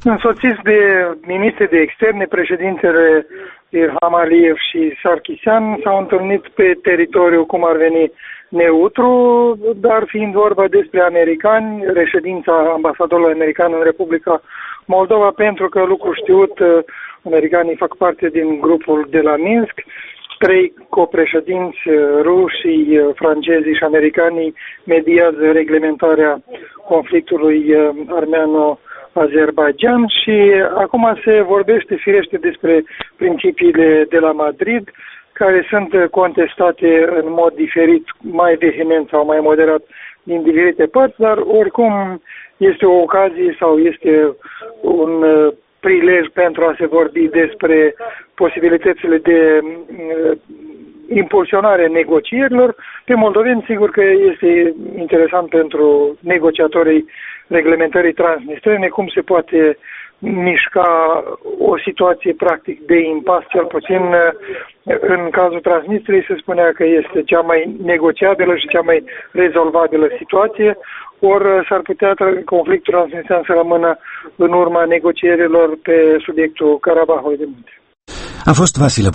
Însoțiți de miniștri de externe, președintele Ilham Aliyev și Sarkisian s-au întâlnit pe teritoriu, cum ar veni, neutru, dar fiind vorba despre americani, reședința ambasadorului american în Republica Moldova, pentru că, lucru știut, americanii fac parte din grupul de la Minsk. 3 copreședinți rușii, francezii și americanii mediază reglementarea conflictului armeano-Azerbaidjan și acum se vorbește firește despre principiile de la Madrid, care sunt contestate în mod diferit, mai vehement sau mai moderat din diferite părți, dar oricum este o ocazie sau este un prilej pentru a se vorbi despre posibilitățile de impulsionare negocierilor. Pe moldoveni, sigur că este interesant pentru negociatorii reglementării transnistrene cum se poate mișca o situație practic de impas, cel puțin în cazul Transnistriei se spunea că este cea mai negociabilă și cea mai rezolvabilă situație, ori s-ar putea conflictul transnistrian să rămână în urma negocierilor pe subiectul Karabahului de Munte. A fost Vasile